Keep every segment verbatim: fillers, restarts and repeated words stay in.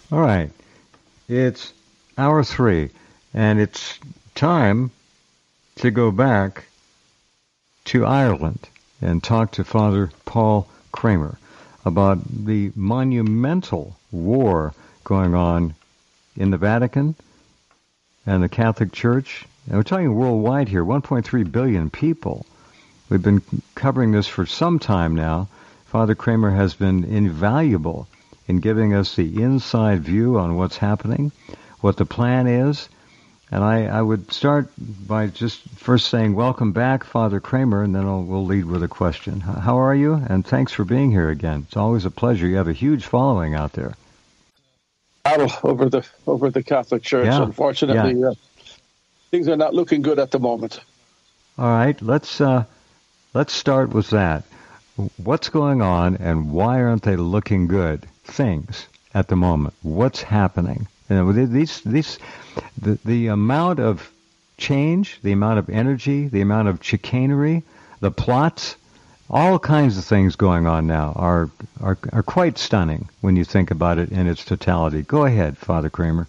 All right. It's hour three, and it's time to go back to Ireland and talk to Father Paul Kramer about the monumental war going on in the Vatican and the Catholic Church. And we're talking worldwide here, one point three billion people. We've been covering this for some time now. Father Kramer has been invaluable in giving us the inside view on what's happening, what the plan is. And I, I would start by just first saying, welcome back, Father Kramer, and then I'll, we'll lead with a question. How are you? And thanks for being here again. It's always a pleasure. You have a huge following out there. Battle over the over the Catholic Church. Yeah. Unfortunately, yeah. Uh, things are not looking good at the moment. All right, let's uh, let's start with that. What's going on, and why aren't they looking good? Things at the moment. What's happening? You know, these these the the amount of change, the amount of energy, the amount of chicanery, the plots, all kinds of things going on now are are are quite stunning when you think about it in its totality. Go ahead, Father Kramer.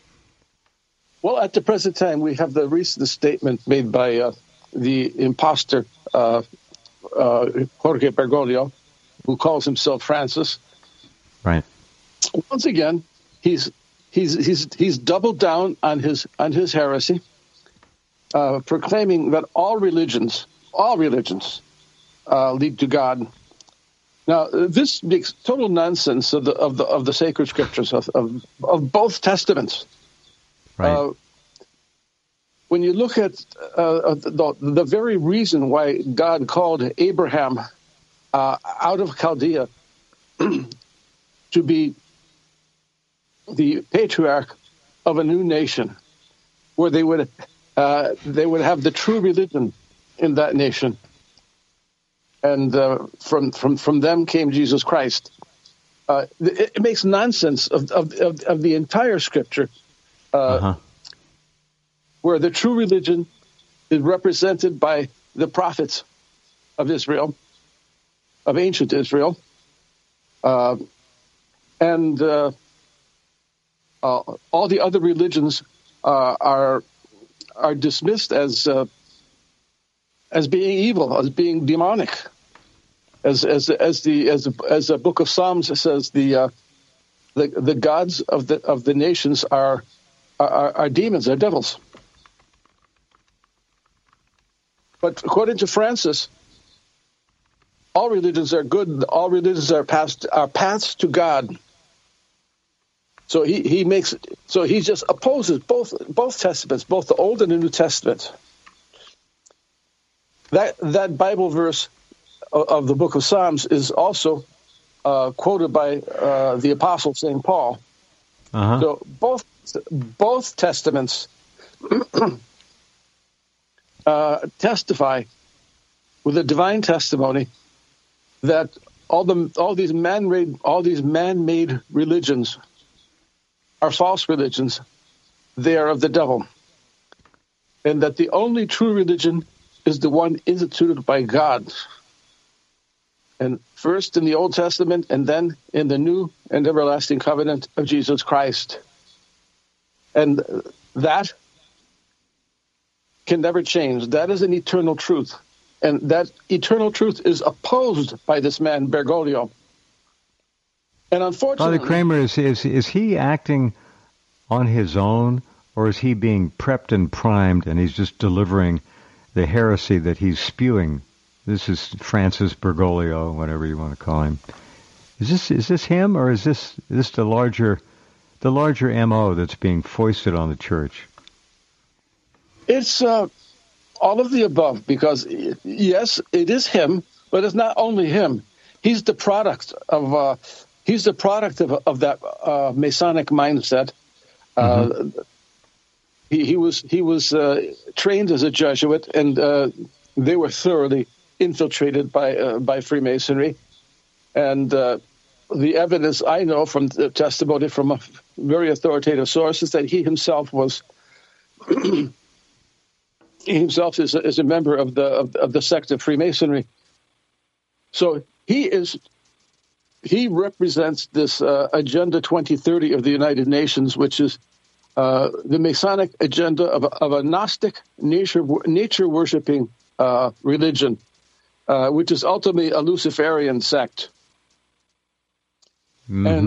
Well, at the present time, we have the recent statement made by uh, the imposter uh, uh, Jorge Bergoglio, who calls himself Francis. Right. Once again, he's he's he's he's doubled down on his on his heresy, uh, proclaiming that all religions, all religions, uh, lead to God. Now, this makes total nonsense of the of the of the sacred scriptures of of, of both testaments. Right. Uh, when you look at uh, the, the very reason why God called Abraham uh, out of Chaldea to be the patriarch of a new nation, where they would uh, they would have the true religion in that nation, and uh, from from from them came Jesus Christ. Uh, it, it makes nonsense of of, of, of the entire Scripture, uh, uh-huh. where the true religion is represented by the prophets of Israel, of ancient Israel. Uh, and uh, uh, all the other religions uh, are are dismissed as uh, as being evil, as being demonic, as as as the as as the Book of Psalms says, the uh, the the gods of the of the nations are are, are demons, are devils. But according to Francis, all religions are good. All religions are paths are paths to God. So he, he makes so he just opposes both both testaments, both the Old and the New Testament. That that Bible verse of, of the Book of Psalms is also uh, quoted by uh, the Apostle Saint Paul. Uh-huh. So both both testaments uh, testify with a divine testimony that all the all these man-made all these man-made religions are false religions. They are of the devil, and that the only true religion is the one instituted by God, and first in the Old Testament, and then in the New and everlasting covenant of Jesus Christ, and that can never change. That is an eternal truth. And that eternal truth is opposed by this man, Bergoglio. And unfortunately... Father Kramer, is, is, is he acting on his own, or is he being prepped and primed, and he's just delivering the heresy that he's spewing? This is Francis Bergoglio, whatever you want to call him. Is this is this him, or is this this the larger the larger M O that's being foisted on the church? It's... Uh, All of the above, because, yes, it is him, but it's not only him. He's the product of uh, he's the product of, of that uh, Masonic mindset. Mm-hmm. Uh, he, he was he was uh, trained as a Jesuit, and uh, they were thoroughly infiltrated by uh, by Freemasonry. And uh, the evidence I know from the testimony from a very authoritative source is that he himself was. He himself is a, is a member of the of, of the sect of Freemasonry. So he is he represents this uh, Agenda twenty thirty of the United Nations, which is uh, the Masonic agenda of a, of a Gnostic nature nature worshiping uh, religion, uh, which is ultimately a Luciferian sect. Mm-hmm. And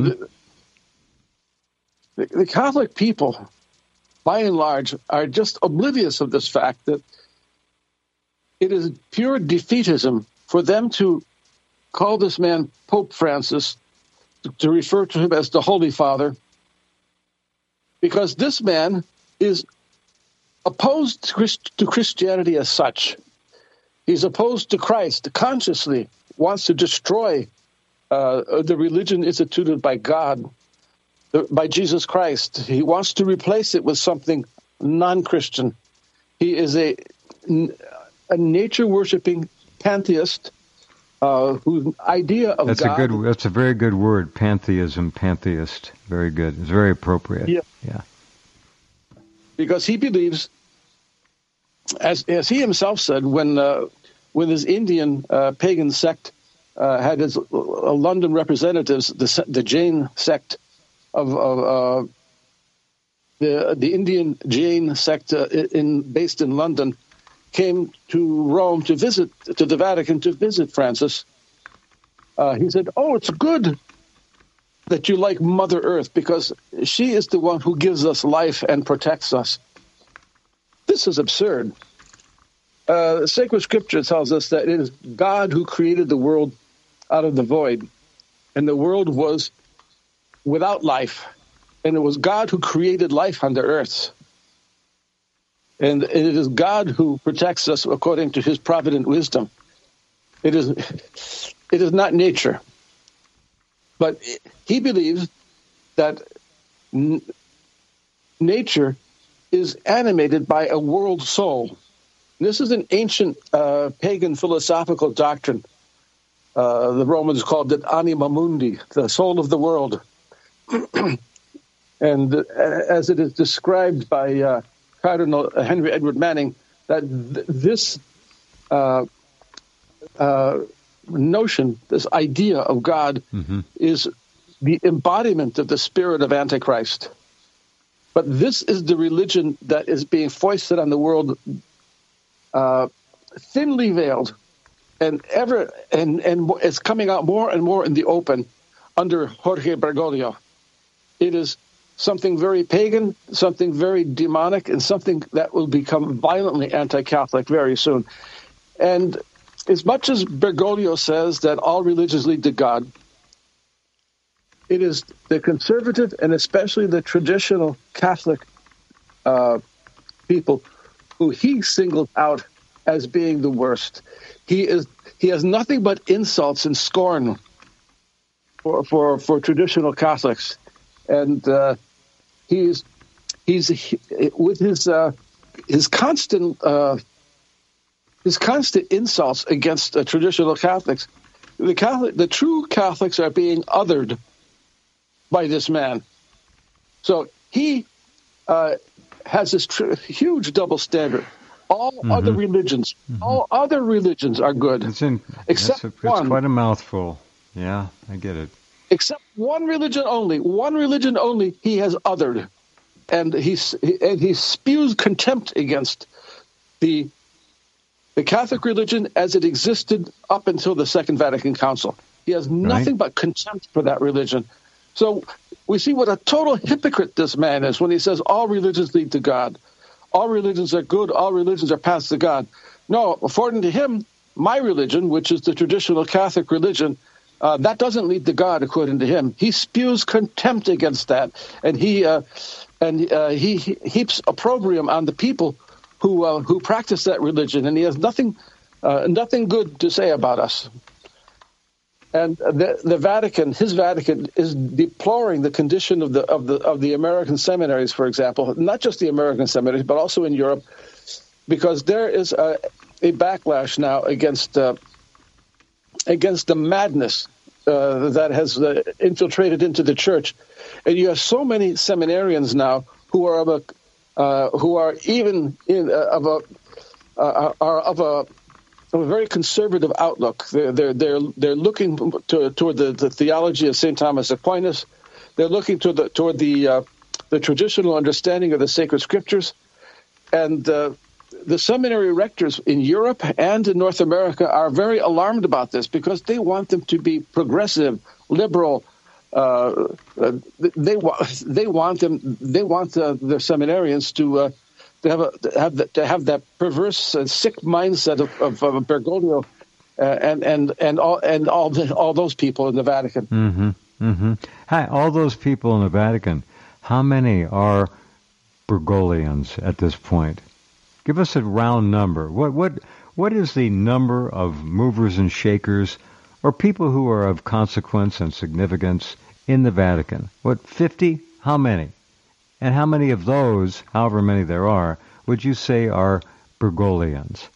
the, the Catholic people, by and large, are just oblivious of this fact that it is pure defeatism for them to call this man Pope Francis, to, to refer to him as the Holy Father, because this man is opposed to, Christ, to Christianity as such. He's opposed to Christ, consciously wants to destroy uh, the religion instituted by God, the, by Jesus Christ. He wants to replace it with something non-Christian. He is a, a nature-worshipping pantheist uh, whose idea of that's God... A good, that's a very good word, pantheism, pantheist. Very good. It's very appropriate. Yeah. yeah. Because he believes, as as he himself said, when uh, when his Indian uh, pagan sect uh, had his uh, London representatives, the the Jain sect of, of uh, the the Indian Jain sect uh, in based in London, came to Rome to visit to the Vatican to visit Francis. Uh, he said, "Oh, it's good that you like Mother Earth, because she is the one who gives us life and protects us." This is absurd. Uh, sacred scripture tells us that it is God who created the world out of the void, and the world was without life, and it was God who created life on the earth. And it is God who protects us according to his provident wisdom. It is, it is not nature. But he believes that n- nature is animated by a world soul. This is an ancient uh, pagan philosophical doctrine. Uh, the Romans called it anima mundi, the soul of the world. And uh, as it is described by uh, Cardinal Henry Edward Manning, that th- this uh, uh, notion, this idea of God, mm-hmm. is the embodiment of the spirit of Antichrist. But this is the religion that is being foisted on the world, uh, thinly veiled, and ever and and it's coming out more and more in the open under Jorge Bergoglio. It is something very pagan, something very demonic, and something that will become violently anti-Catholic very soon. And as much as Bergoglio says that all religions lead to God, it is the conservative and especially the traditional Catholic uh, people who he singled out as being the worst. He is he has nothing but insults and scorn for for, for traditional Catholics, and uh, he's he's he, with his uh, his constant uh, his constant insults against uh, traditional Catholics. The Catholic, the true Catholics are being othered by this man. So he uh, has this tr- huge double standard. All mm-hmm. other religions, mm-hmm. all other religions are good, it's in, except it's, one. It's quite a mouthful. Yeah, I get it. Except one religion only. One religion only he has othered, and he's he, and he spews contempt against the the Catholic religion as it existed up until the Second Vatican Council. He has nothing right. but contempt for that religion. So we see what a total hypocrite this man is when he says all religions lead to God. All religions are good. All religions are paths to God. No, according to him, my religion, which is the traditional Catholic religion, uh, that doesn't lead to God, according to him. He spews contempt against that, and he uh, and uh, he, he heaps opprobrium on the people who uh, who practice that religion, and he has nothing uh, nothing good to say about us. And the, the Vatican, his Vatican, is deploring the condition of the of the of the American seminaries, for example, not just the American seminaries, but also in Europe, because there is a, a backlash now against uh, against the madness uh, that has uh, infiltrated into the church, and you have so many seminarians now who are of a uh, who are even in uh, of a uh, are of a of a very conservative outlook. They're they're they're, they're looking to, toward the, the theology of Saint Thomas Aquinas. They're looking toward the toward the uh, the traditional understanding of the sacred scriptures, and uh, the seminary rectors in Europe and in North America are very alarmed about this because they want them to be progressive, liberal. Uh, uh, they want they want them they want uh, their seminarians to. Uh, To have, a, to have, the, to have that perverse, uh, sick mindset of, of, of Bergoglio uh, and and and all and all the, all those people in the Vatican. Mm-hmm. Mm-hmm. Hi, all those people in the Vatican. How many are Bergoglians at this point? Give us a round number. What what what is the number of movers and shakers, or people who are of consequence and significance in the Vatican? What, fifty? How many? And how many of those, however many there are, would you say are Bergoglians?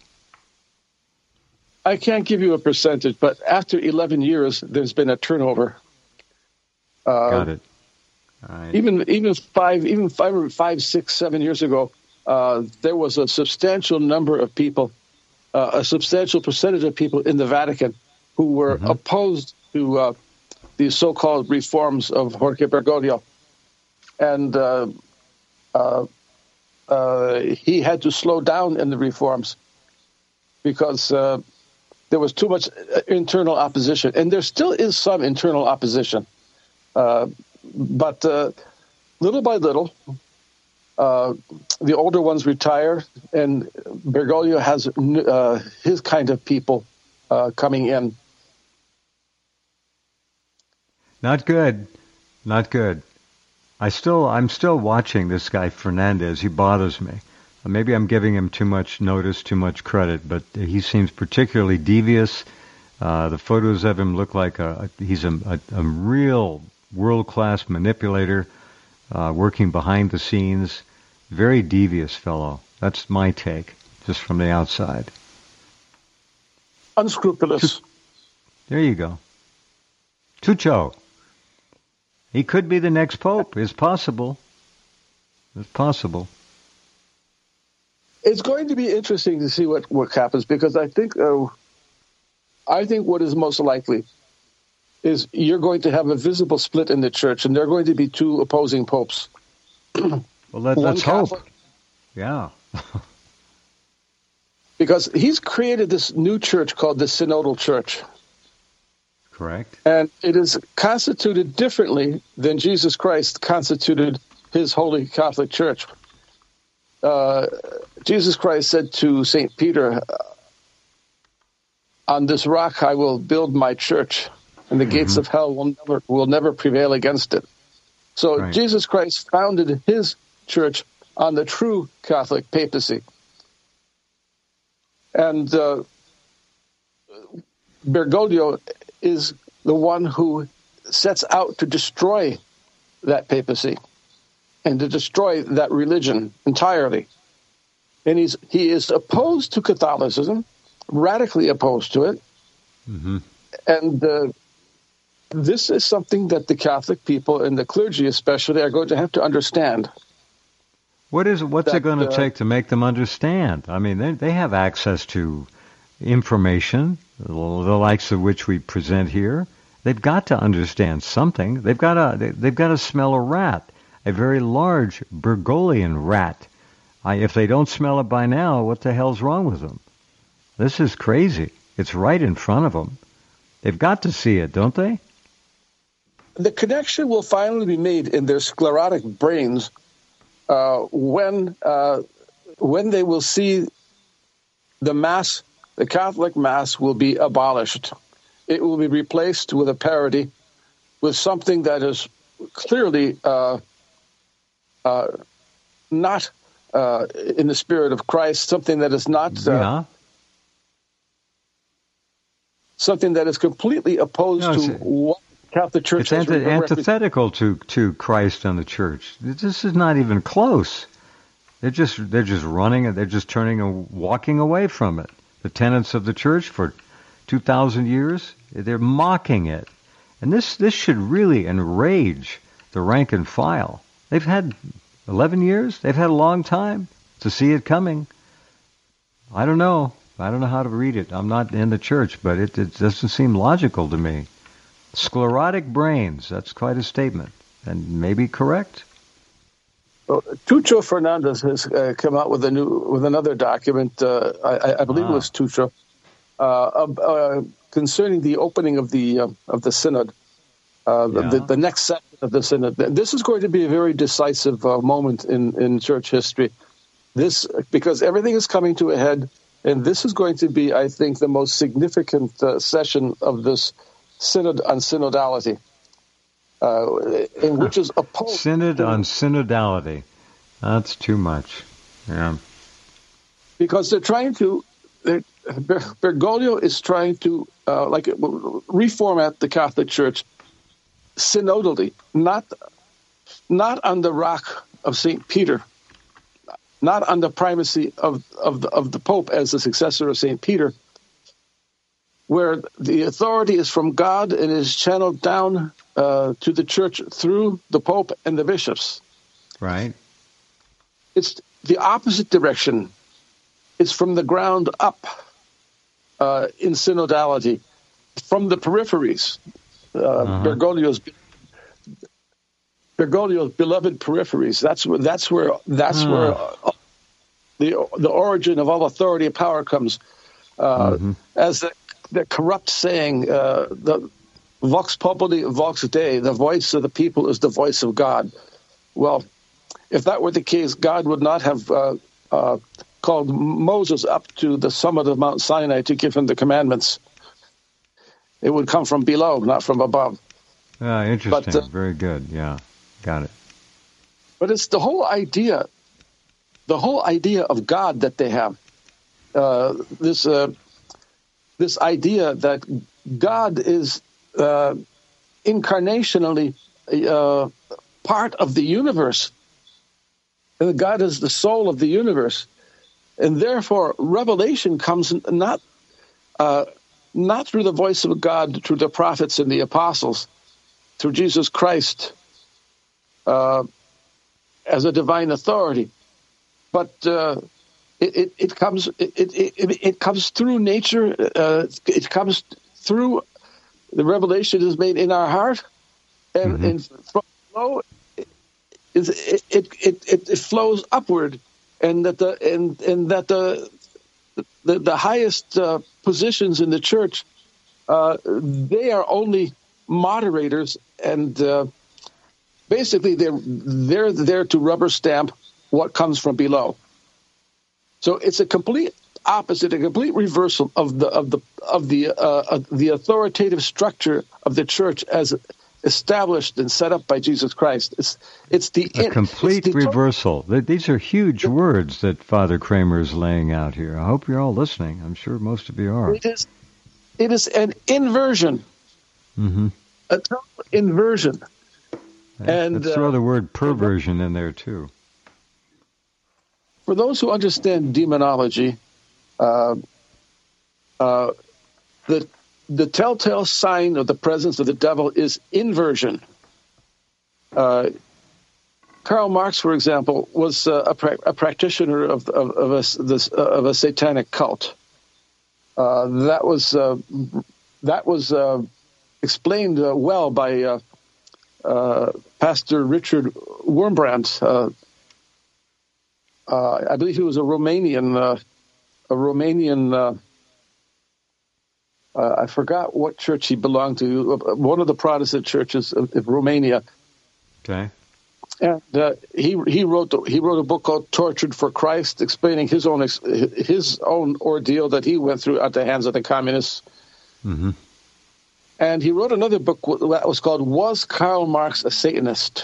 I can't give you a percentage, but after eleven years, there's been a turnover. Uh, Got it. All right. Even even five, even five, five, six, seven years ago, uh, there was a substantial number of people, uh, a substantial percentage of people in the Vatican who were mm-hmm. opposed to uh, the so-called reforms of Jorge Bergoglio. And uh, uh, uh, he had to slow down in the reforms because uh, there was too much internal opposition. And there still is some internal opposition. Uh, but uh, little by little, uh, the older ones retire, and Bergoglio has uh, his kind of people uh, coming in. Not good. Not good. I still, I'm still watching this guy Fernandez. He bothers me. Maybe I'm giving him too much notice, too much credit, but he seems particularly devious. Uh, the photos of him look like a, he's a, a, a real world-class manipulator, uh, working behind the scenes. Very devious fellow. That's my take, just from the outside. Unscrupulous. There you go. Tucho. He could be the next pope. It's possible. It's possible. It's going to be interesting to see what, what happens because I think uh, I think what is most likely is you're going to have a visible split in the church, and there are going to be two opposing popes. Well, let, let's Catholic, hope. Yeah. Because he's created this new church called the Synodal Church. Correct. And it is constituted differently than Jesus Christ constituted his Holy Catholic Church. Uh, Jesus Christ said to Saint Peter, "On this rock I will build my church, and the mm-hmm. gates of hell will never will never prevail against it." So right. Jesus Christ founded his church on the true Catholic papacy. And uh, Bergoglio is the one who sets out to destroy that papacy and to destroy that religion entirely. And he's he is opposed to Catholicism, radically opposed to it. Mm-hmm. And uh, this is something that the Catholic people and the clergy especially are going to have to understand. What is what's that, it going to uh, take to make them understand? I mean, they they have access to information, the likes of which we present here. They've got to understand something. They've got to they, they've got to smell a rat, a very large Bergoglian rat. I, if they don't smell it by now, what the hell's wrong with them? This is crazy. It's right in front of them. They've got to see it, don't they? The connection will finally be made in their sclerotic brains uh, when uh, when they will see the Mass, the Catholic Mass will be abolished. It will be replaced with a parody, with something that is clearly uh, uh, not uh, in the spirit of Christ, something that is not... Uh, yeah. Something that is completely opposed no, to what the Catholic Church it's has anti- re- antithetical to, to Christ and the Church. This is not even close. They're just they're just running. They're just turning and walking away from it. The tenets of the Church for two thousand years, they're mocking it, and this this should really enrage the rank and file. They've had eleven years. They've had a long time to see it coming. I don't know. I don't know how to read it. I'm not in the church, but it, it doesn't seem logical to me. Sclerotic brains, that's quite a statement, and maybe correct. Well, Tucho Fernandez has uh, come out with a new with another document. Uh, I, I believe ah. it was Tucho uh, uh, concerning the opening of the uh, of the synod, uh, yeah. the, the next section of the synod. This is going to be a very decisive uh, moment in, in church history. This because everything is coming to a head, and this is going to be, I think, the most significant uh, session of this synod on synodality. Uh, in which is opposed. Synod on synodality. That's too much. Yeah. Because they're trying to, they're, Bergoglio is trying to, uh, like, reformat the Catholic Church synodally, not, not on the rock of Saint Peter, not on the primacy of, of, the, of the Pope as the successor of Saint Peter, where the authority is from God and is channeled down uh, to the church through the Pope and the bishops. Right. It's the opposite direction. It's from the ground up uh, in synodality, from the peripheries. Uh, uh-huh. Bergoglio's Bergoglio's beloved peripheries. That's where. That's where. That's uh. where uh, the the origin of all authority and power comes. Uh, mm-hmm. As the The corrupt saying, uh, the vox populi, vox Dei, the voice of the people is the voice of God. Well, if that were the case, God would not have uh, uh, called Moses up to the summit of Mount Sinai to give him the commandments. It would come from below, not from above. Ah, interesting. But, uh, Very good. Yeah, got it. But it's the whole idea, the whole idea of God that they have. Uh, this. Uh, This idea that God is uh, incarnationally uh, part of the universe, and that God is the soul of the universe, and therefore revelation comes not uh, not through the voice of God, through the prophets and the apostles, through Jesus Christ uh, as a divine authority, but uh, It, it, it comes it, it, it comes through nature. Uh, it comes through the revelation is made in our heart, and, mm-hmm. and from below, it, it, it, it, it flows upward, and that the and, and that the the, the highest uh, positions in the church, uh, they are only moderators, and uh, basically they're they're there to rubber stamp what comes from below. So it's a complete opposite, a complete reversal of the of the of the uh, of the authoritative structure of the church as established and set up by Jesus Christ. It's it's the a complete it's the reversal. To- These are huge words that Father Kramer is laying out here. I hope you're all listening. I'm sure most of you are. It is it is an inversion, mm-hmm. a total inversion. And let's throw uh, the word perversion in there too. For those who understand demonology, uh, uh, the the telltale sign of the presence of the devil is inversion. Uh, Karl Marx, for example, was uh, a, pra- a practitioner of of, of, a, this, uh, of a satanic cult. Uh, that was uh, that was uh, explained uh, well by uh, uh, Pastor Richard Wurmbrand. Uh, Uh, I believe he was a Romanian, uh, a Romanian. Uh, uh, I forgot what church he belonged to. One of the Protestant churches of, of Romania. Okay. And uh, he he wrote he wrote a book called "Tortured for Christ," explaining his own his own ordeal that he went through at the hands of the communists. Mm-hmm. And he wrote another book that was called "Was Karl Marx a Satanist?"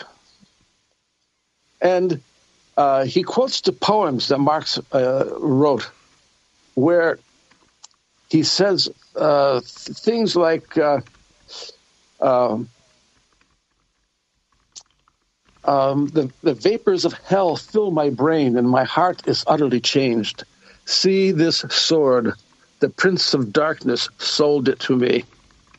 And Uh, he quotes the poems that Marx uh, wrote, where he says uh, th- things like, uh, um, um, the, the vapors of hell fill my brain, and my heart is utterly changed. See this sword, the prince of darkness sold it to me.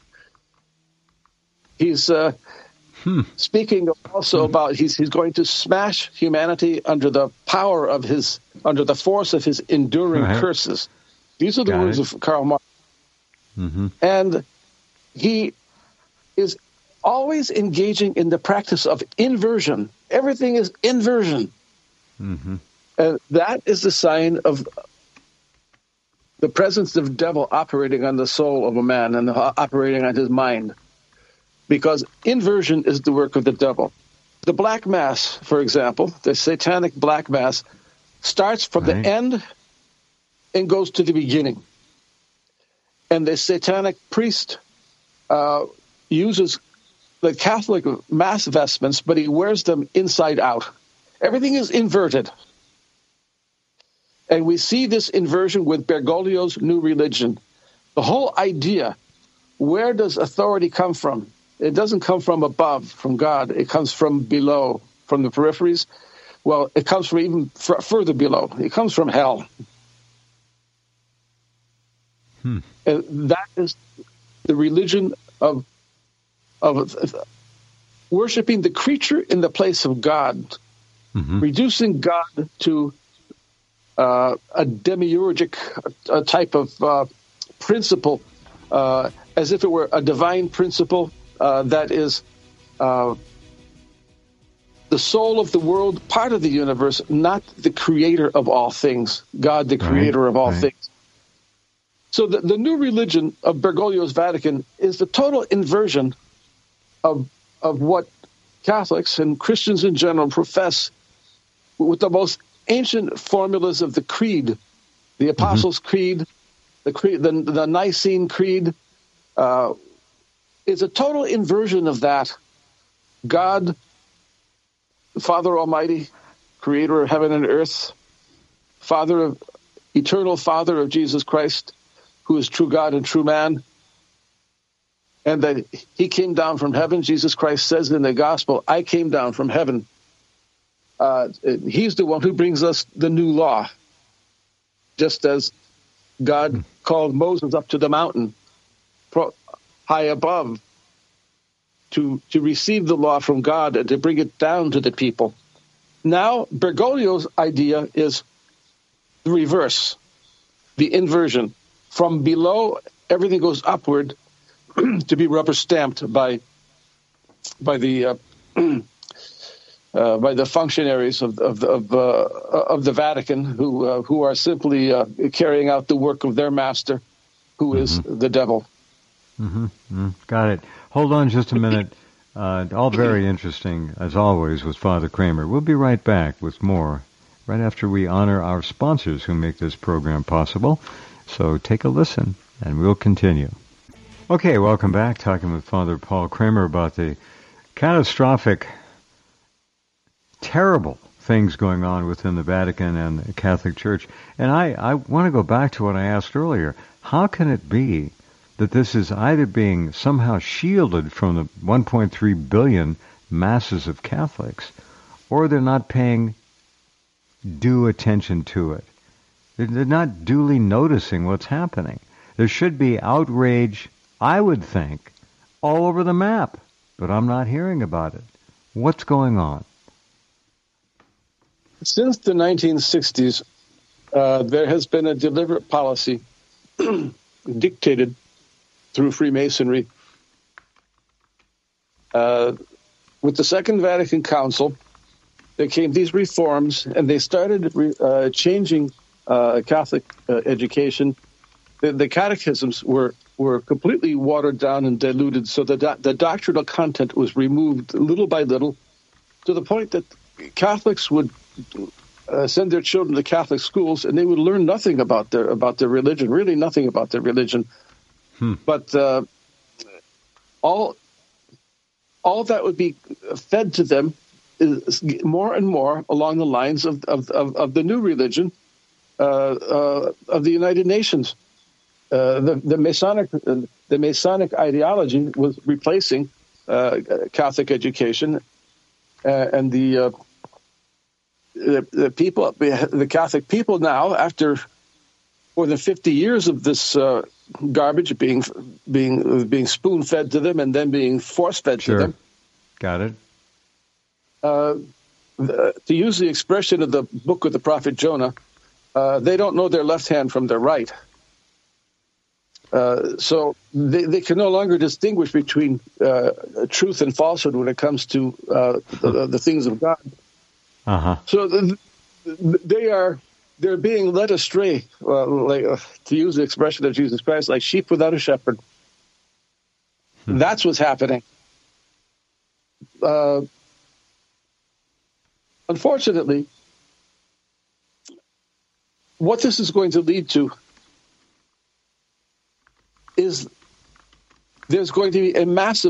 He's... Uh, Hmm. Speaking also hmm. about he's he's going to smash humanity under the power of his under the force of his enduring right. curses. These are the Got words it. of Karl Marx. Mm-hmm. And he is always engaging in the practice of inversion. Everything is inversion. Mm-hmm. And that is the sign of the presence of the devil operating on the soul of a man and operating on his mind. Because inversion is the work of the devil. The Black Mass, for example, the satanic Black Mass, starts from Right. the end and goes to the beginning. And the satanic priest uh, uses the Catholic Mass vestments, but he wears them inside out. Everything is inverted. And we see this inversion with Bergoglio's New Religion. The whole idea, where does authority come from? It doesn't come from above, from God. It comes from below, from the peripheries. Well, it comes from even f- further below. It comes from hell. Hmm. And that is the religion of, of worshiping the creature in the place of God, Mm-hmm. reducing God to uh, a demiurgic a type of uh, principle, uh, as if it were a divine principle uh, that is uh, the soul of the world, part of the universe, not the creator of all things, God, the creator Right. of all Right. things. So the, the new religion of Bergoglio's Vatican is the total inversion of of what Catholics and Christians in general profess with the most ancient formulas of the Creed, the Apostles' mm-hmm. Creed, the Creed, the, the Nicene Creed, uh, is a total inversion of that. God, the Father Almighty, creator of heaven and earth, Father of, eternal Father of Jesus Christ, who is true God and true man, and that he came down from heaven. Jesus Christ says in the gospel, I came down from heaven. Uh, he's the one who brings us the new law, just as God mm. called Moses up to the mountain pro, high above to, to receive the law from God and to bring it down to the people. Now, Bergoglio's idea is the reverse, the inversion. From below, everything goes upward to be rubber stamped by by the uh, uh, by the functionaries of of of, uh, of the Vatican, who uh, who are simply uh, carrying out the work of their master, who mm-hmm. is the devil. Mm-hmm. Mm-hmm. Got it. Hold on just a minute. Uh, all very interesting, as always, with Father Kramer. We'll be right back with more right after we honor our sponsors who make this program possible. So take a listen, and we'll continue. Okay, welcome back. Talking with Father Paul Kramer about the catastrophic, terrible things going on within the Vatican and the Catholic Church. And I, I want to go back to what I asked earlier. How can it be that this is either being somehow shielded from the one point three billion masses of Catholics, or they're not paying due attention to it? They're not duly noticing what's happening. There should be outrage, I would think, all over the map, but I'm not hearing about it. What's going on? Since the nineteen sixties, uh, there has been a deliberate policy dictated through Freemasonry. Uh, with the Second Vatican Council, there came these reforms, and they started re- uh, changing uh, Catholic uh, education. The, the catechisms were, were completely watered down and diluted, so the, do- the doctrinal content was removed little by little, to the point that Catholics would uh, send their children to Catholic schools, and they would learn nothing about their about their religion, really nothing about their religion. Hmm. But uh, all all that would be fed to them is more and more along the lines of of, of, of the new religion uh, uh, of the United Nations. Uh, the, the Masonic uh, the Masonic ideology was replacing uh, Catholic education, uh, and the, uh, the the people, the Catholic people now, after more than fifty years of this uh, garbage being being being spoon fed to them and then being force fed sure. to them. Got it. Uh, the, to use the expression of the book of the prophet Jonah, uh, they don't know their left hand from their right. Uh, so they, they can no longer distinguish between uh, truth and falsehood when it comes to uh, the, the things of God. Uh-huh. So the, they are they're being led astray, uh, like uh, to use the expression of Jesus Christ, like sheep without a shepherd. Hmm. That's what's happening. Uh, unfortunately, what this is going to lead to is there's going to be a massive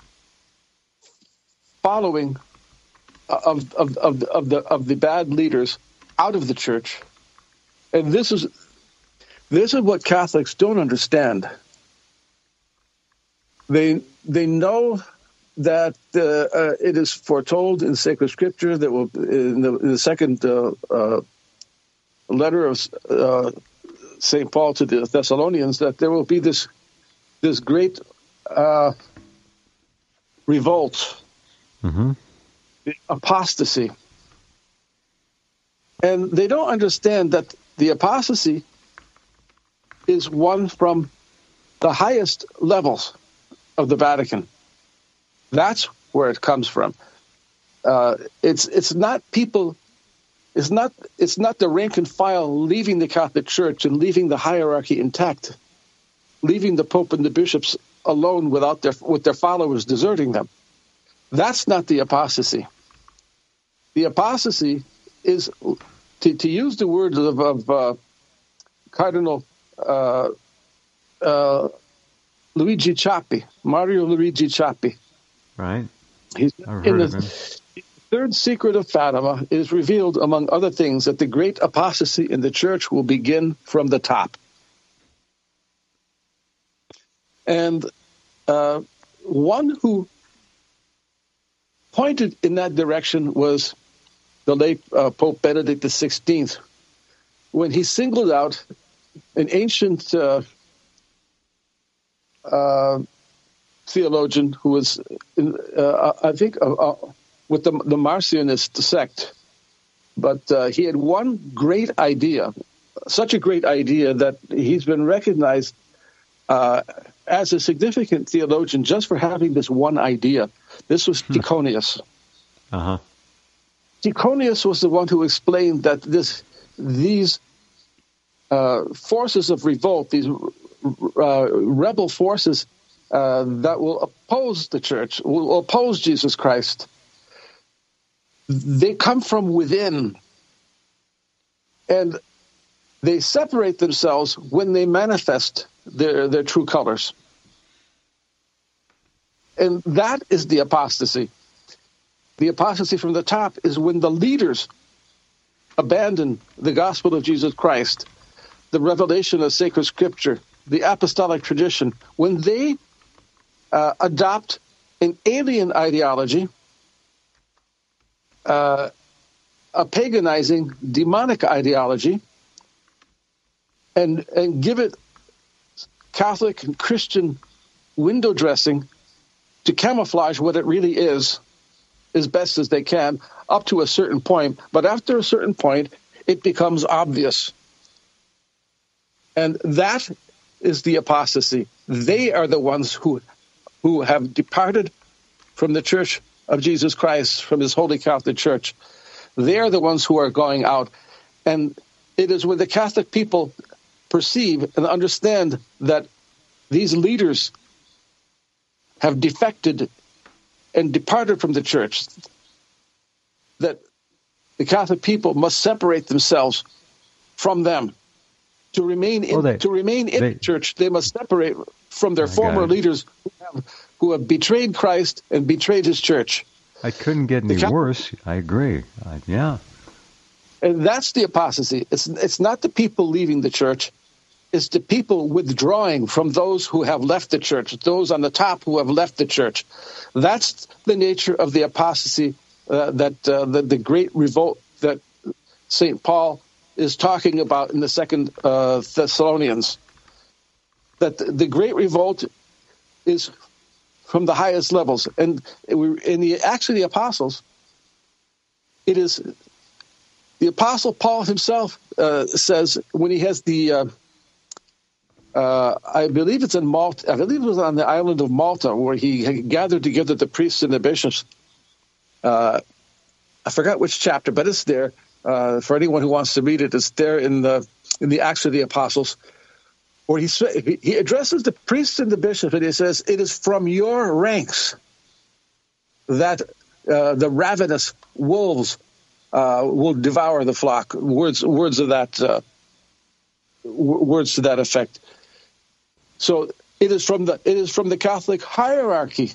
following of of of, of the of the bad leaders out of the church, and this is this is what Catholics don't understand. They they know that uh, uh, it is foretold in sacred scripture that will in the, in the second uh, uh, letter of uh, Saint Paul to the Thessalonians that there will be this this great uh, revolt, mm-hmm. apostasy, and they don't understand that the apostasy is one from the highest levels of the Vatican. That's where it comes from. Uh, it's it's not people. It's not it's not the rank and file leaving the Catholic Church and leaving the hierarchy intact, leaving the Pope and the bishops alone without their with their followers deserting them. That's not the apostasy. The apostasy is, to, to use the words of, of uh, Cardinal uh, uh, Luigi Ciappi, Mario Luigi Ciappi. Right. He's I've in heard the, of him. Third secret of Fatima is revealed, among other things, that the great apostasy in the church will begin from the top. And uh, one who pointed in that direction was the late uh, Pope Benedict the sixteenth, when he singled out an ancient uh, uh, theologian who was, in, uh, I think, uh, uh, with the, the Marcionist sect. But uh, he had one great idea, such a great idea that he's been recognized uh, as a significant theologian just for having this one idea. This was Tychonius. Uh-huh. Tychonius was the one who explained that this these uh, forces of revolt, these uh, rebel forces uh, that will oppose the church, will oppose Jesus Christ, they come from within, and they separate themselves when they manifest their, their true colors. And that is the apostasy. The apostasy from the top is when the leaders abandon the gospel of Jesus Christ, the revelation of sacred scripture, the apostolic tradition, when they uh, adopt an alien ideology, Uh, a paganizing, demonic ideology, and and give it Catholic and Christian window dressing to camouflage what it really is, as best as they can, up to a certain point. But after a certain point, it becomes obvious. And that is the apostasy. They are the ones who who have departed from the Church of Jesus Christ, from his Holy Catholic Church. They're the ones who are going out. And it is when the Catholic people perceive and understand that these leaders have defected and departed from the church, that the Catholic people must separate themselves from them. To remain in, well, they, to remain in they, the church, they must separate from their I former leaders who have, who have betrayed Christ and betrayed his church. I couldn't get any Catholic, worse. I agree. I, yeah. And that's the apostasy. It's it's not the people leaving the church. It's the people withdrawing from those who have left the church, those on the top who have left the church. That's the nature of the apostasy, uh, that uh, the, the great revolt that Saint Paul is talking about in the second uh, Thessalonians. That the, the great revolt is from the highest levels. And in the Acts of the Apostles, it is the Apostle Paul himself uh, says, when he has the uh, uh, I believe it's in Malta. I believe it was on the island of Malta where he gathered together the priests and the bishops. Uh, I forgot which chapter, but it's there. Uh, for anyone who wants to read it, it's there in the in the Acts of the Apostles, where he he addresses the priests and the bishops, and he says, "It is from your ranks that uh, the ravenous wolves uh, will devour the flock." Words words of that uh, w- words to that effect. So it is from the it is from the Catholic hierarchy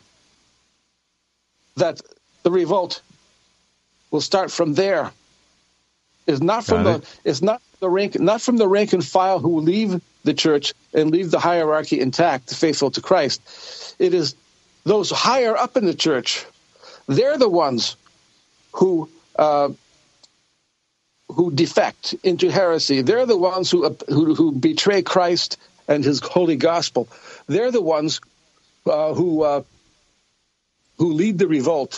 that the revolt will start from there. It's not from Got the it. it's not the rank not from the rank and file who leave the church and leave the hierarchy intact, faithful to Christ. It is those higher up in the church. They're the ones who uh, who defect into heresy. They're the ones who, who who betray Christ and His holy gospel. They're the ones uh, who uh, who lead the revolt.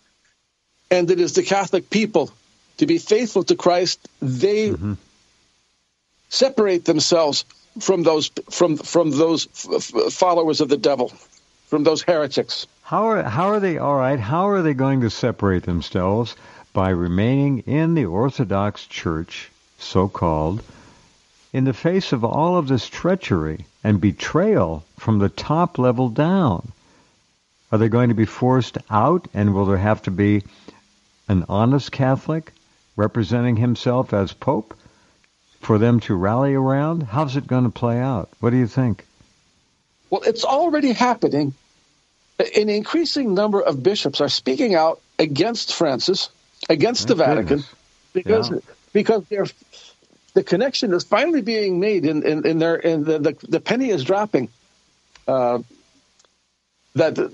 And it is the Catholic people, to be faithful to Christ, they mm-hmm. separate themselves from those from from those f- followers of the devil, from those heretics. How are how are they all right? How are they going to separate themselves? By remaining in the Orthodox Church, so-called, in the face of all of this treachery and betrayal from the top level down. Are they going to be forced out, and will there have to be an honest Catholic representing himself as Pope for them to rally around? How's it going to play out? What do you think? Well, it's already happening. An increasing number of bishops are speaking out against Francis, against Thank the Vatican, goodness. because Yeah. because they're, the connection is finally being made, in, in, in their in the, the the penny is dropping. Uh, that the,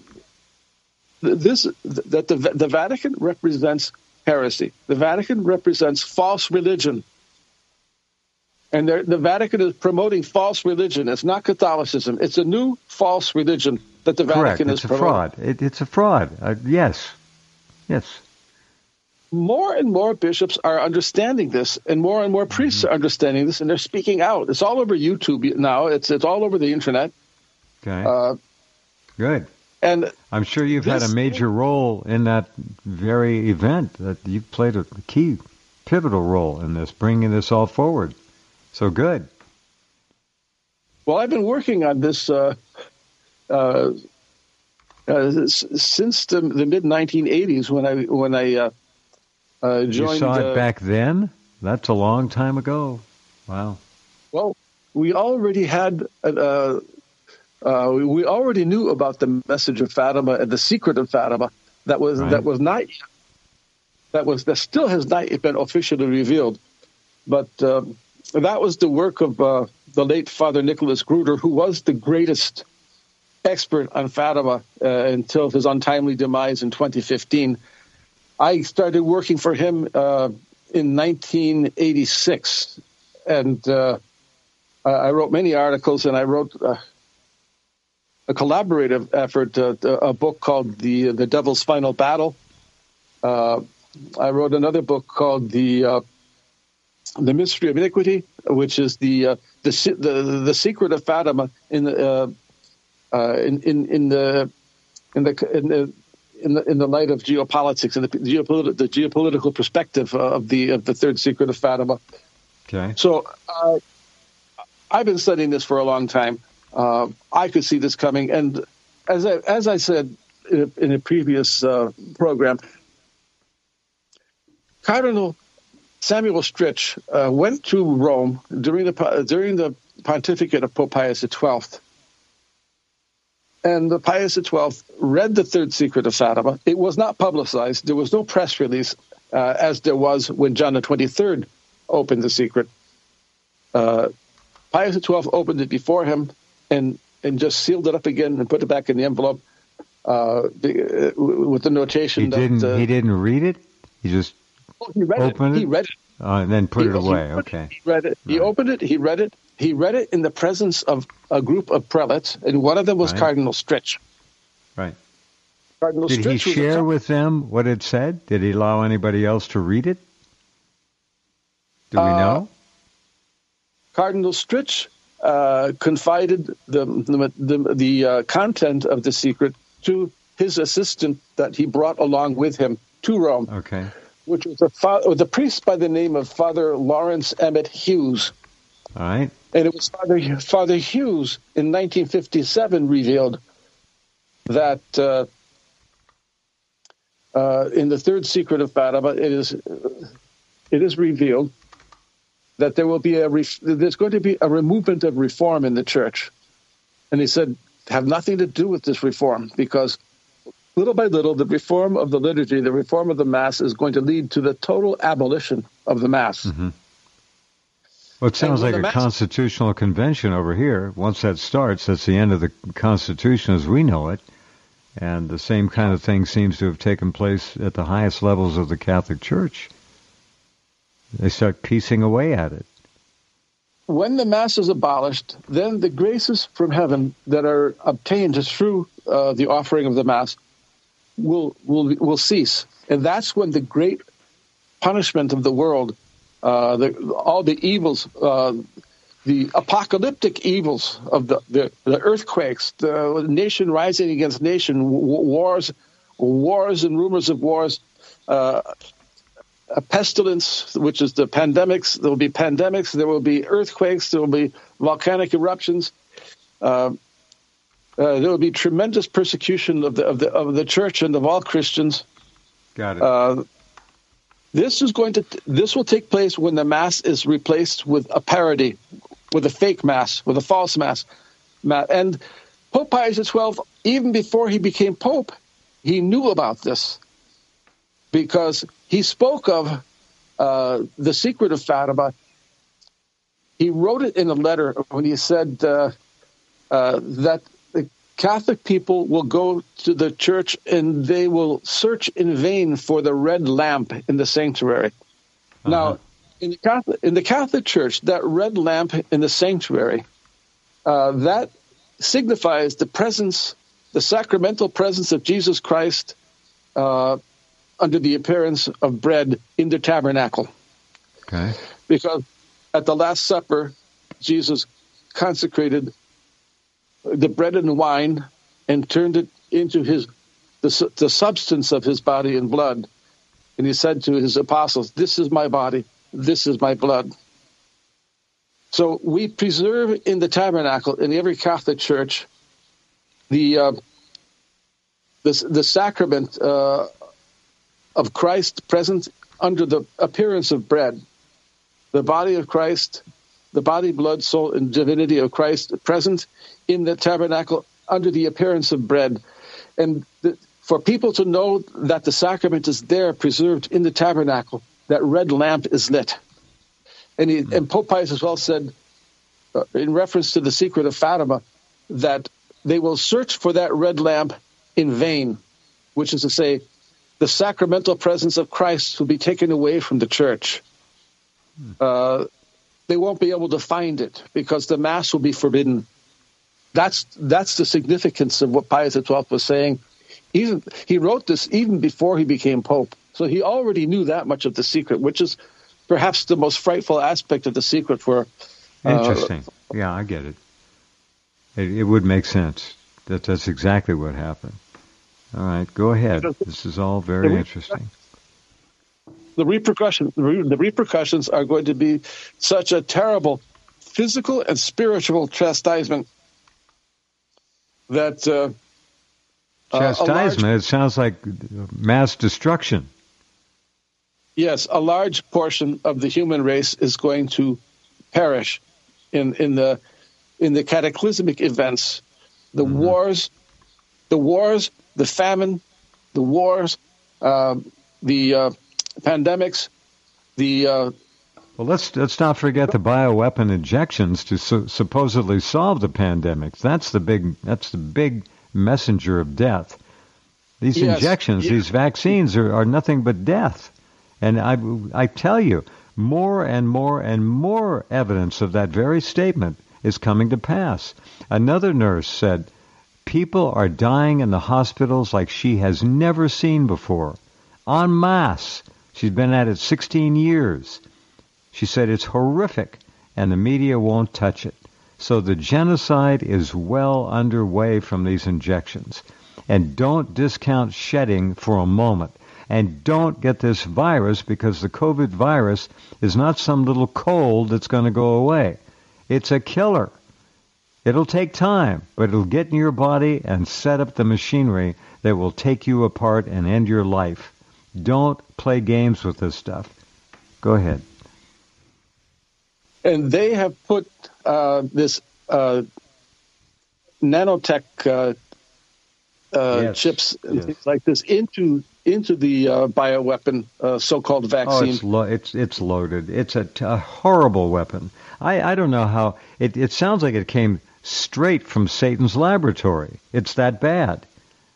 this that the the Vatican represents heresy. The Vatican represents false religion. And the Vatican is promoting false religion. It's not Catholicism. It's a new false religion that the Correct. Vatican It's is a promoting. fraud. It, it's a fraud. Uh, yes. Yes. More and more bishops are understanding this, and more and more priests Mm-hmm. are understanding this, and they're speaking out. It's all over YouTube now. It's it's all over the internet. Okay. Uh, Good. and I'm sure you've had this- a major role in that very event. That you've played a key, pivotal role in this, bringing this all forward. So good. Well, I've been working on this uh, uh, uh, since the, the mid nineteen eighties when I when I uh, uh, joined. You saw it uh, back then? That's a long time ago. Wow. Well, we already had. Uh, uh, we already knew about the message of Fatima and the secret of Fatima. That was Right. that was not. That was that still has not yet been officially revealed, but um, that was the work of uh, the late Father Nicholas Gruder, who was the greatest expert on Fatima uh, until his untimely demise in twenty fifteen. I started working for him uh, in nineteen eighty-six, and uh, I wrote many articles, and I wrote uh, a collaborative effort, uh, a book called "The the Devil's Final Battle." Uh, I wrote another book called "The uh, the Mystery of Iniquity," which is the uh, the, the the secret of Fatima in the uh, uh, in, in in the in the in the in the in the light of geopolitics and the geopolitical the geopolitical perspective of the of the third secret of Fatima. Okay. So uh, I've been studying this for a long time. Uh, I could see this coming, and as I as I said in a, in a previous uh, program, Cardinal Samuel Stritch uh, went to Rome during the during the pontificate of Pope Pius the twelfth, and the Pius the twelfth read the Third Secret of Fatima. It was not publicized. There was no press release, uh, as there was when John the twenty-third opened the secret. Uh, Pius the twelfth opened it before him and and just sealed it up again and put it back in the envelope uh, the, uh, with the notation He that didn't. uh, he didn't read it. He just oh, he read opened it. it? He read it. uh, and then put He- it he away. opened Okay. it, He read it. He Right. opened it. He read it. He read it in the presence of a group of prelates, and one of them was Right. Cardinal Stritch. Right. Cardinal Did he Stritch was a share top- with them what it said? Did he allow anybody else to read it? Do we Uh, know? Cardinal Stritch uh, confided the the, the, the uh, content of the secret to his assistant that he brought along with him to Rome, Okay. which was a, fa- the priest by the name of Father Lawrence Emmett Hughes. All right. And it was Father, Father Hughes in nineteen fifty-seven revealed that uh, uh, in the third secret of Fatima, it is it is revealed that there will be a ref- there's going to be a removement of reform in the church, and he said have nothing to do with this reform, because little by little the reform of the liturgy, the reform of the Mass, is going to lead to the total abolition of the Mass. Mm-hmm. Well, it sounds like a Mass- constitutional convention over here. Once that starts, that's the end of the Constitution as we know it. And the same kind of thing seems to have taken place at the highest levels of the Catholic Church. They start piecing away at it. When the Mass is abolished, then the graces from heaven that are obtained through uh, the offering of the Mass will will will cease, and that's when the great punishment of the world, uh, the, all the evils, uh, the apocalyptic evils of the, the, the earthquakes, the nation rising against nation, wars, wars and rumors of wars, uh, a pestilence, which is the pandemics. There will be pandemics. There will be earthquakes. There will be volcanic eruptions. Uh, uh, there will be tremendous persecution of the of the of the church and of all Christians. Got it. Uh, this is going to this will take place when the Mass is replaced with a parody, with a fake Mass, with a false Mass. And Pope Pius the twelfth, even before he became Pope, he knew about this, because he spoke of uh, the secret of Fatima. He wrote it in a letter when he said uh, uh, that the Catholic people will go to the church and they will search in vain for the red lamp in the sanctuary. Uh-huh. Now, in the Catholic, in the Catholic Church, that red lamp in the sanctuary, uh, that signifies the presence, the sacramental presence of Jesus Christ uh, under the appearance of bread in the tabernacle. Okay. Because at the Last Supper, Jesus consecrated the bread and wine and turned it into his the, the substance of his body and blood. And he said to his apostles, "This is my body, this is my blood." So we preserve in the tabernacle, in every Catholic church, the uh, the, the sacrament uh, of Christ present under the appearance of bread. The body of Christ, the body, blood, soul, and divinity of Christ present in the tabernacle under the appearance of bread. And the, for people to know that the sacrament is there, preserved in the tabernacle, that red lamp is lit. And, he, and Pope Pius as well said, uh, in reference to the secret of Fatima, that they will search for that red lamp in vain, which is to say, the sacramental presence of Christ will be taken away from the church. Uh, they won't be able to find it because the Mass will be forbidden. That's that's the significance of what Pius the twelfth was saying. Even, he wrote this even before he became Pope. So he already knew that much of the secret, which is perhaps the most frightful aspect of the secret. For uh, Interesting. Yeah, I get it. it. It would make sense. That That's exactly what happened. All right, go ahead. This is all very interesting. The repercussions, the repercussions are going to be such a terrible physical and spiritual chastisement that uh, chastisement. large, it sounds like mass destruction. Yes, a large portion of the human race is going to perish in in the in the cataclysmic events, the mm-hmm. wars, the wars, the famine, the wars, uh, the uh, pandemics, the uh, well, let's let's not forget the bioweapon injections to su- supposedly solve the pandemics. That's the big that's the big messenger of death. These yes, injections, yes. these vaccines are, are nothing but death. And I I tell you, more and more and more evidence of that very statement is coming to pass. Another nurse said, people are dying in the hospitals like she has never seen before, en masse. She's been at it sixteen years. She said it's horrific, and the media won't touch it. So the genocide is well underway from these injections. And don't discount shedding for a moment. And don't get this virus, because the COVID virus is not some little cold that's going to go away. It's a killer. It'll take time, but it'll get in your body and set up the machinery that will take you apart and end your life. Don't play games with this stuff. Go ahead. And they have put uh, this uh, nanotech uh, uh, yes. chips and yes. things like this into into the uh, bioweapon, uh, so-called vaccine. Oh, it's lo- it's it's loaded. It's a, t- a horrible weapon. I, I don't know how it. It sounds like it came straight from Satan's laboratory. It's that bad.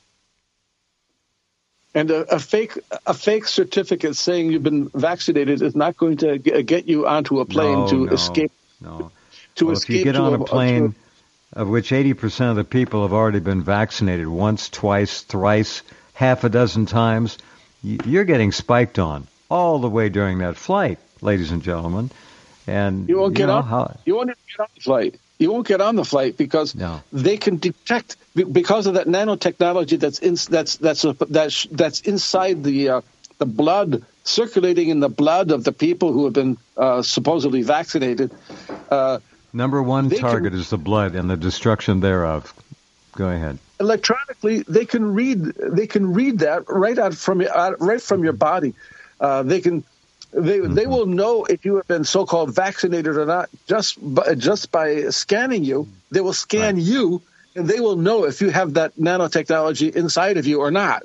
And a, a fake a fake certificate saying you've been vaccinated is not going to get you onto a plane no, to no, escape. No. To well, escape if you get on a, a plane, a, of which eighty percent of the people have already been vaccinated once, twice, thrice, half a dozen times, you're getting spiked on all the way during that flight, ladies and gentlemen. And you won't you get know, on. How, you won't even get on the flight. You won't get on the flight because no. they can detect, because of that nanotechnology that's in, that's that's a, that's that's inside the uh, the blood, circulating in the blood of the people who have been uh, supposedly vaccinated. Uh, Number one target can, is the blood and the destruction thereof. Go ahead. Electronically, they can read they can read that right out from out, right from your body. Uh, they can. They mm-hmm. they will know if you have been so-called vaccinated or not just by, just by scanning you. They will scan right. you, and they will know if you have that nanotechnology inside of you or not.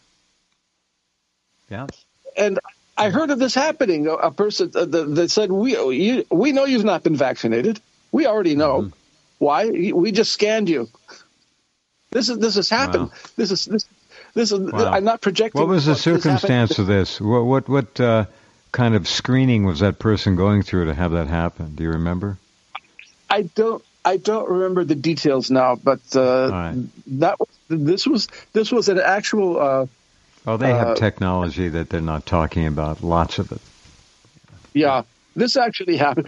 Yeah. And I heard of this happening. A person that said, "We you, we know you've not been vaccinated. We already know. Mm-hmm. Why? We just scanned you." This is this has happened. Wow. This is this this is. Wow. I'm not projecting. What was the circumstance of this? What what what? Uh, kind of screening was that person going through to have that happen? Do you remember? I don't. I don't remember the details now, but uh, right. that was, this was this was an actual. Uh, oh, they have uh, technology that they're not talking about. Lots of it. Yeah, this actually happened,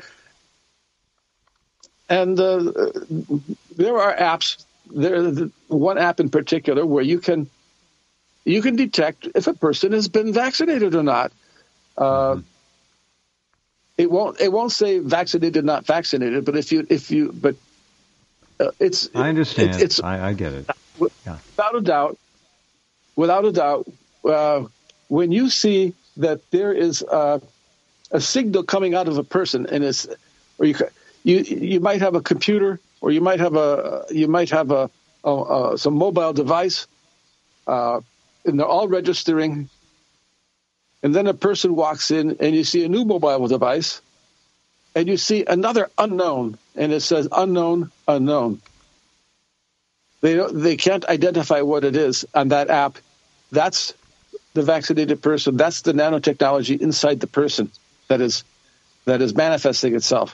and uh, there are apps. There's one app in particular where you can you can detect if a person has been vaccinated or not. Uh, mm-hmm. It won't. It won't say vaccinated, not vaccinated. But if you, if you, but uh, it's. I understand. It, it's. I, I get it. Yeah. Without a doubt. Without a doubt, uh, when you see that there is uh, a signal coming out of a person, and it's, or you, you, you might have a computer, or you might have a, you might have a, a, a some mobile device, uh, and they're all registering. And then a person walks in, and you see a new mobile device, and you see another unknown, and it says unknown, unknown. They don't, they can't identify what it is on that app. That's the vaccinated person. That's the nanotechnology inside the person that is that is manifesting itself.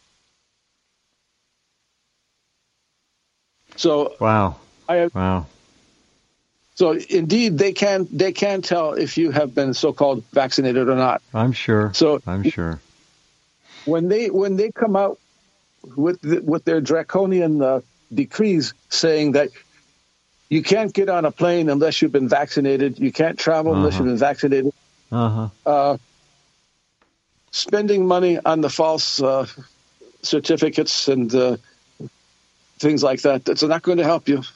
So wow, I have, wow. So indeed, they can they can tell if you have been so-called vaccinated or not. I'm sure. So I'm sure. When they when they come out with the, with their draconian uh, decrees saying that you can't get on a plane unless you've been vaccinated, you can't travel uh-huh. unless you've been vaccinated. Uh-huh. Uh, spending money on the false uh, certificates and uh, things like that, that's not going to help you.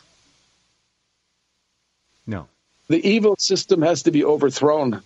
No. The evil system has to be overthrown.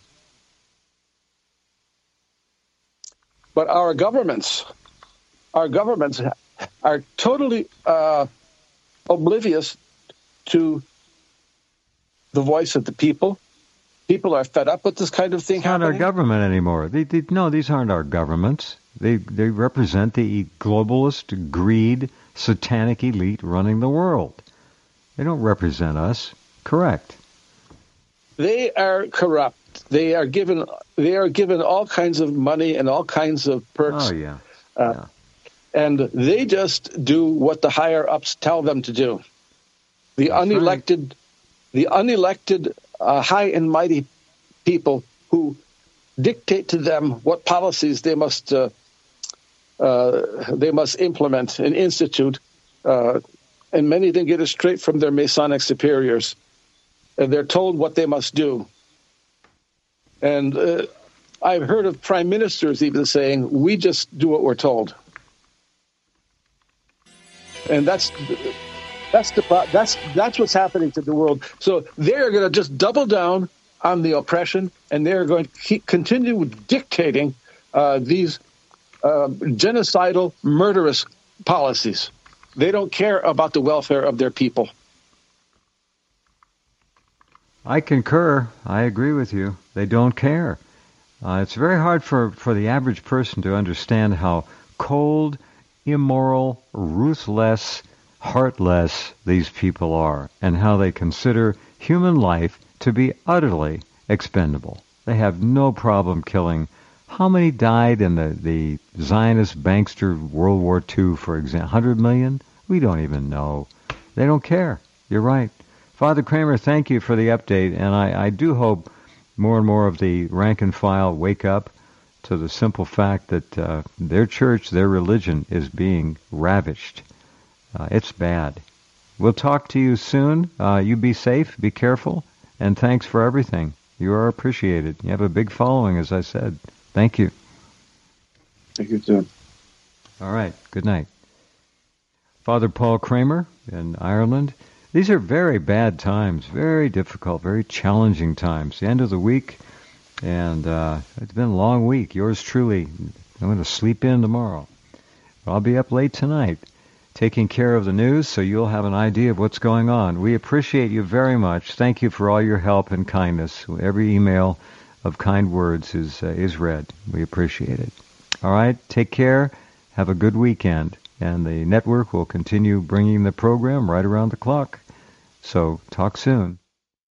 But our governments, our governments are totally uh, oblivious to the voice of the people. People are fed up with this kind of thing it's not happening. Our government anymore. They, they, no, these aren't our governments. They they represent the globalist, greed, satanic elite running the world. They don't represent us. Correct. They are corrupt. They are given. They are given all kinds of money and all kinds of perks. Oh yeah. Uh, yeah. And they just do what the higher ups tell them to do. The That's unelected, right. the unelected, uh, high and mighty people who dictate to them what policies they must uh, uh, they must implement and institute, uh, and many of them get it straight from their Masonic superiors. And they're told what they must do. And uh, I've heard of prime ministers even saying, we just do what we're told. And that's that's the that's that's what's happening to the world. So they're going to just double down on the oppression, and they're going to keep, continue dictating uh, these uh, genocidal, murderous policies. They don't care about the welfare of their people. I concur. I agree with you. They don't care. Uh, it's very hard for, for the average person to understand how cold, immoral, ruthless, heartless these people are, and how they consider human life to be utterly expendable. They have no problem killing. How many died in the, the Zionist bankster World War Two, for example? one hundred million? We don't even know. They don't care. You're right. Father Kramer, thank you for the update, and I, I do hope more and more of the rank and file wake up to the simple fact that uh, their church, their religion is being ravished. Uh, it's bad. We'll talk to you soon. Uh, you be safe, be careful, and thanks for everything. You are appreciated. You have a big following, as I said. Thank you. Thank you, too. All right. Good night. Father Paul Kramer in Ireland. These are very bad times, very difficult, very challenging times. The end of the week, and uh, it's been a long week. Yours truly, I'm going to sleep in tomorrow. I'll be up late tonight taking care of the news, so you'll have an idea of what's going on. We appreciate you very much. Thank you for all your help and kindness. Every email of kind words is uh, is read. We appreciate it. All right, take care. Have a good weekend. And the network will continue bringing the program right around the clock. So talk soon.